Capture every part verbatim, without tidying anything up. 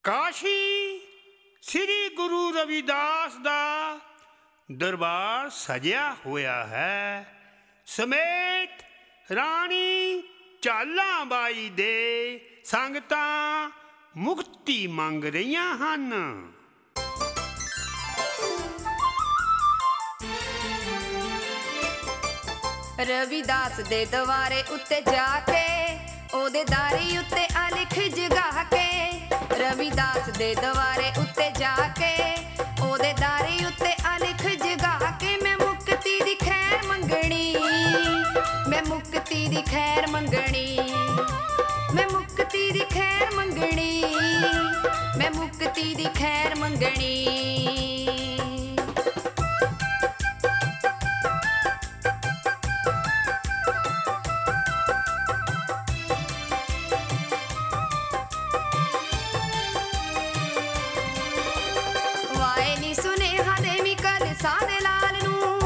ਕਾਸ਼ੀ ਸ੍ਰੀ ਗੁਰੂ ਰਵਿਦਾਸ ਦਾ ਦਰਬਾਰ ਸਜਿਆ ਹੋਇਆ ਹੈ, ਸਮੇਤ ਰਾਣੀ ਝਾਲਾਂ ਬਾਈ ਦੇ ਸੰਗਤਾਂ ਮੁਕਤੀ ਮੰਗ ਰਹੀਆਂ ਹਨ। ਰਵਿਦਾਸ ਦੇ ਦਵਾਰੇ ਉੱਤੇ ਜਾ ਕੇ ਉਹਦੇ ਦਾਰੀ ਉੱਤੇ ਆ ਲਿਖ ਜਗਾ ਕੇ, ਰਵਿਦਾਸ ਦੇ ਦਵਾਰੇ ਉੱਤੇ ਜਾ ਕੇ ਉਹਦੇ ਦਾਰੀ ਉੱਤੇ ਆ ਲਿਖ ਜਗਾ ਕੇ, ਮੈਂ ਮੁਕਤੀ ਦੀ ਖੈਰ ਮੰਗਣੀ, ਮੈਂ ਮੁਕਤੀ ਦੀ ਖੈਰ ਮੰਗਣੀ, ਮੈਂ ਮੁਕਤੀ ਦੀ ਖੈਰ ਮੰਗਣੀ, ਮੈਂ ਮੁਕਤੀ ਦੀ ਖੈਰ ਮੰਗਣੀ। ਵਾਏ ਨੀ ਸੁਨੇਹਾ ਦੇਵੀ ਕਲਸਾਂ ਦੇ ਲਾਲ ਨੂੰ,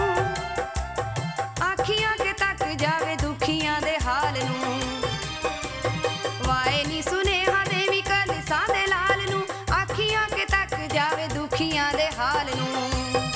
ਆਖੀਆਂ ਕੇ ਤੱਕ ਜਾਵੇ ਦੁਖੀਆਂ ਦੇ ਹਾਲ ਨੂੰ। ਵਾਏ ਨੀ ਸੁਨੇਹਾ ਦੇਵੀ ਕਲਸਾਂ ਦੇ ਲਾਲ ਨੂੰ, ਆਖੀਆਂ ਕੇ ਤੱਕ ਜਾਵੇ ਦੁਖੀਆਂ ਦੇ ਹਾਲ ਨੂੰ।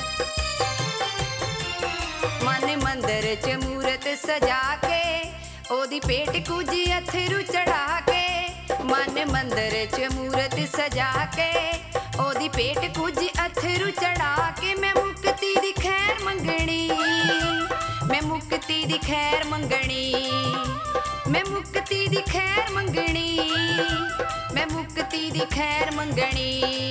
ਮਨ ਮੰਦਰ ਚ ਮੂਰਤ ਸਜਾ ਕੇ ਉਹਦੀ ਪੇਟ ਕੁਝ ਅਥਰੂ ਚੜਾ ਕੇ, ਮਨ ਮੰਦਰ ਚ ਮੂਰਤ ਸਜਾ ਕੇ ਉਹਦੀ ਪੇਟ ਕੁਝ ਅਥਰੂ ਚੜਾ ਕੇ, ਮੈਂ ਮੁਕਤੀ ਦੀ ਖੈਰ ਮੰਗਣੀ, ਮੈਂ ਮੁਕਤੀ ਦੀ ਖੈਰ ਮੰਗਣੀ, ਮੈਂ ਮੁਕਤੀ ਦੀ ਖੈਰ ਮੰਗਣੀ, ਮੈਂ ਮੁਕਤੀ ਦੀ ਖੈਰ ਮੰਗਣੀ।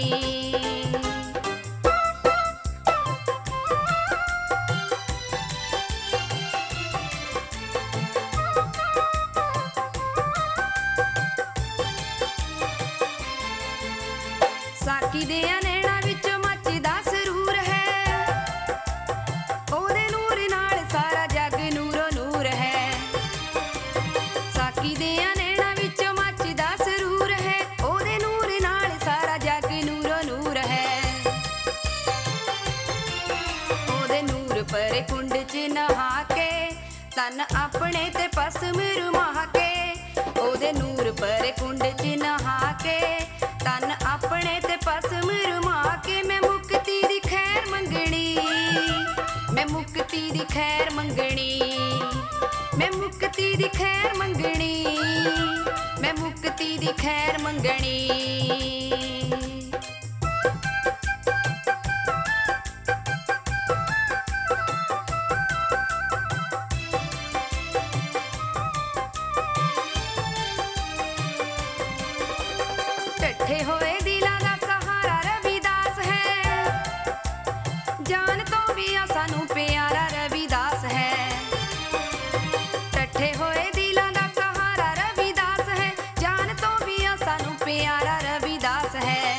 ਸਾਕੀ ਦੇ ਨੈਣਾ ਵਿੱਚ ਮੱਚਦਾ ਸਰੂਰ ਹੈ, ਉਹਦੇ ਨੂਰ ਨਾਲ ਸਾਰਾ ਜੱਗ ਨੂਰੋ ਨੂਰ ਹੈ। ਸਾਕੀ ਦੇ ਨੈਣਾ ਵਿੱਚ ਮੱਚਦਾ ਸਰੂਰ ਹੈ, ਉਹਦੇ ਨੂਰ ਨਾਲ ਸਾਰਾ ਜੱਗ ਨੂਰੋ ਨੂਰ ਹੈ। ਉਹਦੇ ਨੂਰ ਪਰ ਕੁੰਡ ਚ ਨਹਾ ਕੇ ਤਨ ਆਪਣੇ ਤੇ ਭਸਮ ਰੁਮਾ ਕੇ, ਉਹਦੇ ਨੂਰ ਪਰ ਕੁੰਡ ਚ ਨਹਾ ਕੇ ਤਨ ਆਪਣੇ ਤੇ ਭਸਮ ਰੁਮਾ ਕੇ, ਮੈਂ ਮੁਕਤੀ ਦੀ ਖੈਰ ਮੰਗਣੀ, ਮੈਂ ਮੁਕਤੀ ਦੀ ਖੈਰ ਮੰਗਣੀ, ਮੈਂ ਮੁਕਤੀ ਦੀ ਖੈਰ ਮੰਗਣੀ, ਮੈਂ ਮੁਕਤੀ ਦੀ ਖੈਰ ਮੰਗਣੀ। ਢੱਠੇ ਹੋਏ ਦਿਲਾਂ ਦਾ ਸਹਾਰਾ ਰਵਿਦਾਸ ਹੈ, ਜਾਨ ਤੋਂ ਵੀ ਆ ਸਾਨੂੰ ਪਿਆਰਾ ਰਵਿਦਾਸ ਹੈ। ਢੱਠੇ ਹੋਏ ਦਿਲਾਂ ਦਾ ਸਹਾਰਾ ਰਵਿਦਾਸ ਹੈ, ਜਾਨ ਤੋਂ ਵੀ ਆ ਸਾਨੂੰ ਪਿਆਰਾ ਰਵਿਦਾਸ ਹੈ।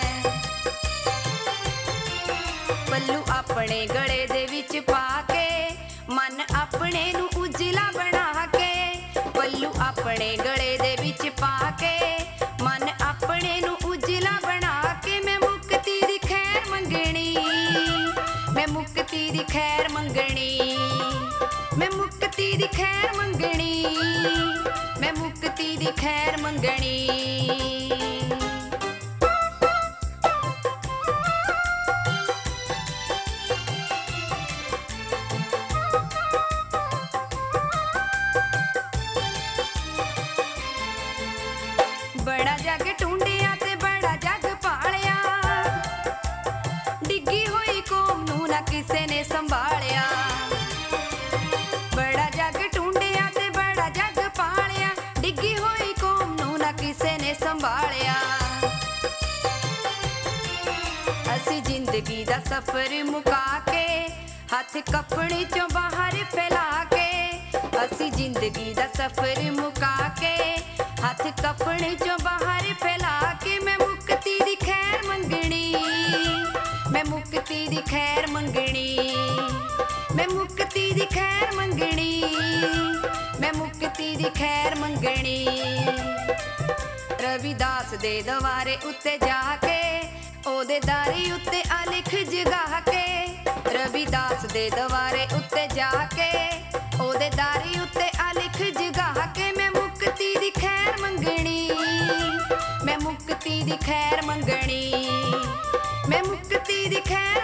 ਪੱਲੂ ਆਪਣੇ ਗਲੇ ਦੇ ਵਿੱਚ ਪਾ ਕੇ ਮਨ ਆਪਣੇ ਨੂੰ ਉਜਲਾ ਬਣਾ ਕੇ, ਪੱਲੂ ਆਪਣੇ ਗਲੇ ਦੇ ਵਿੱਚ ਪਾ ਕੇ ਮਨ ਆਪਣੇ ਨੂੰ ਉਜਲਾ ਬਣਾ ਕੇ, ਮੈਂ ਮੁਕਤੀ ਦੀ ਖੈਰ ਮੰਗਣੀ, ਮੈਂ ਮੁਕਤੀ ਦੀ ਖੈਰ ਮੰਗਣੀ, ਮੈਂ ਮੁਕਤੀ ਦੀ ਖੈਰ ਮੰਗਣੀ, ਮੈਂ ਮੁਕਤੀ ਦੀ ਖੈਰ ਮੰਗਣੀ। ਬੜਾ ਜੱਗ ਟੁੰਡਿਆ ਤੇ ਬੜਾ ਜੱਗ ਪਾਲਿਆ, ਡਿੱਗੀ ਹੋਈ ਕੌਮ ਨੂੰ ਨਾ ਕਿਸੇ ਨੇ ਸੰਭਾਲਿਆ। ਬੜਾ ਜੱਗ ਟੁੰਡਿਆ ਤੇ ਬੜਾ ਜੱਗ ਪਾਲਿਆ, ਡਿੱਗੀ ਹੋਈ ਕੌਮ ਨੂੰ ਨਾ ਕਿਸੇ ਨੇ ਸੰਭਾਲਿਆ। ਅਸੀਂ ਜ਼ਿੰਦਗੀ ਦਾ ਸਫ਼ਰ ਮੁਕਾ ਕੇ ਹੱਥ ਕੱਪੜੇ ਚੋਂ ਬਾਹਰ ਫੈਲਾ ਕੇ, ਅਸੀਂ ਜ਼ਿੰਦਗੀ ਦਾ ਸਫ਼ਰ ਮੁਕਾ ਕੇ ਹੱਥ ਕੱਪੜੇ ਚੋਂ ਬਾਹਰ ਫੈਲਾ ਕੇ, ਮੈਂ ਮੁਕਤੀ ਦੀ ਖੈਰ ਮੰਗਣੀ, ਮੈਂ ਮੁਕਤੀ ਦੀ ਖੈਰ ਮੰਗਣੀ, ਮੈਂ ਮੁਕਤੀ ਦੀ ਖੈਰ ਮੰਗਣੀ, ਮੈਂ ਮੁਕਤੀ ਦੀ ਖੈਰ ਮੰਗਣੀ। ਰਵਿਦਾਸ ਦੇ ਦਵਾਰੇ ਉੱਤੇ ਜਾ ਕੇ ਉਹਦੇ ਦਾਰੀ ਉੱਤੇ ਆ ਲਿਖ ਜਗਾ ਕੇ, ਰਵਿਦਾਸ ਦੇ ਦਵਾਰੇ ਉੱਤੇ ਜਾ ਕੇ ਉਹਦੇ ਦਾਰੀ ਉੱਤੇ ਆ ਲਿਖ ਜਗਾ ਕੇ, ਮੈਂ ਮੁਕਤੀ ਦੀ ਖੈਰ ਮੰਗਣੀ, ਮੈਂ ਮੁਕਤੀ ਮੁਕਤੀ ਦੀ ਖੈਰ ਮੰਗਣੀ, ਮੈਂ ਮੁਕਤੀ ਦੀ ਖੈਰ